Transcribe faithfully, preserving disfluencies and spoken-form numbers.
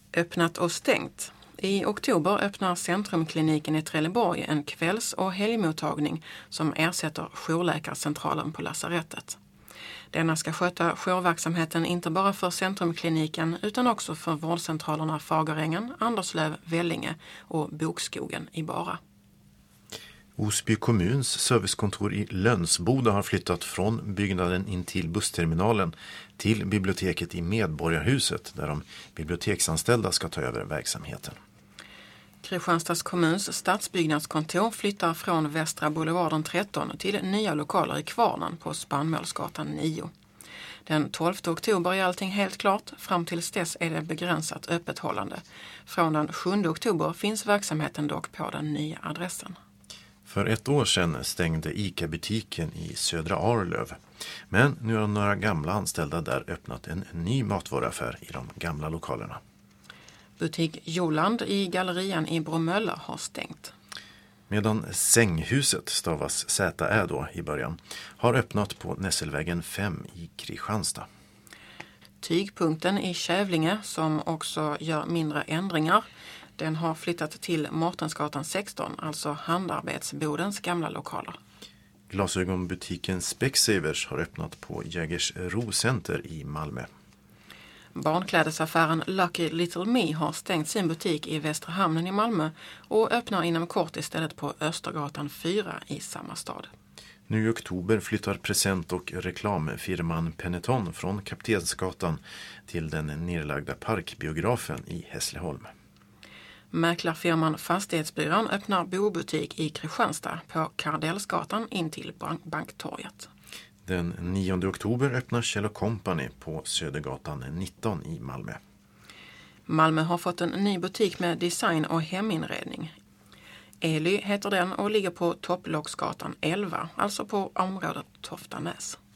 Öppnat och stängt. I oktober öppnar Centrumkliniken i Trelleborg en kvälls- och helgmottagning som ersätter jourläkarcentralen på lasarettet. Denna ska sköta jourverksamheten inte bara för Centrumkliniken utan också för vårdcentralerna Fagerängen, Anderslöv, Vellinge och Bokskogen i Bara. Osby kommuns servicekontor i Lönsboda har flyttat från byggnaden in till bussterminalen till biblioteket i Medborgarhuset där de biblioteksanställda ska ta över verksamheten. Kristianstads kommuns stadsbyggnadskontor flyttar från Västra Boulevarden tretton till nya lokaler i Kvarnen på Spannmålsgatan nio. Den tolfte oktober är allting helt klart, fram tills dess är det begränsat öppethållande. Från den sjunde oktober finns verksamheten dock på den nya adressen. För ett år sedan stängde ICA-butiken i Södra Arlöv. Men nu har några gamla anställda där öppnat en ny matvaruaffär i de gamla lokalerna. Butik Joland i Gallerian i Bromölla har stängt. Medan Sänghuset, stavas Z-Ä då i början, har öppnat på Nässelvägen fem i Kristianstad. Tygpunkten i Kävlinge, som också gör mindre ändringar, den har flyttat till Mårtensgatan sexton, alltså handarbetsbodens gamla lokaler. Glasögonbutiken Specsavers har öppnat på Jägersro Center i Malmö. Barnklädesaffären Lucky Little Me har stängt sin butik i Västra Hamnen i Malmö och öppnar inom kort istället på Östergatan fyra i samma stad. Nu i oktober flyttar present- och reklamfirman Peneton från Kaptensgatan till den nedlagda parkbiografen i Hässleholm. Mäklarfirman Fastighetsbyrån öppnar bobutik i Kristianstad på Kardellsgatan in till Banktorget. Den nionde oktober öppnar Kjell Company på Södergatan nitton i Malmö. Malmö har fått en ny butik med design och heminredning. Eli heter den och ligger på Topplocksgatan elva, alltså på området Toftanäs.